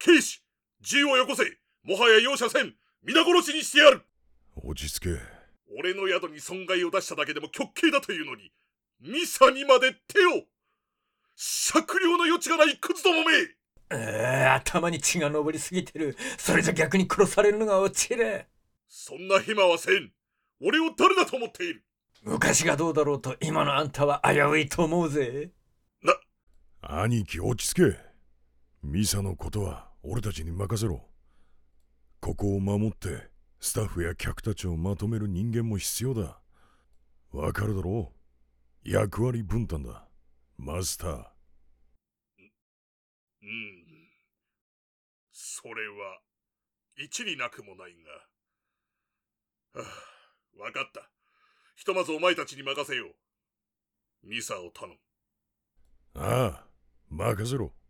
警視、銃をよこせ。もはや容赦せん。皆殺しにしてやる。 落ち着け。 俺の宿に損害を出しただけでも極刑だというのに、ミサにまで手を。酌量の余地がないクズどもめ。 頭に血が上りすぎてる。それじゃ逆に殺されるのが落ちる。 そんなヘマはせん。俺を誰だと思っている。 昔がどうだろうと今のあんたは危ういと思うぜ。 兄貴落ち着け。ミサのことは俺たちに任せろ。ここを守ってスタッフや客たちをまとめる人間も必要だ。わかるだろう。役割分担だ、マスター。 それは一理なくもないが、わかった。ひとまずお前たちに任せよう。ミサを頼む。 ああ、任せろ。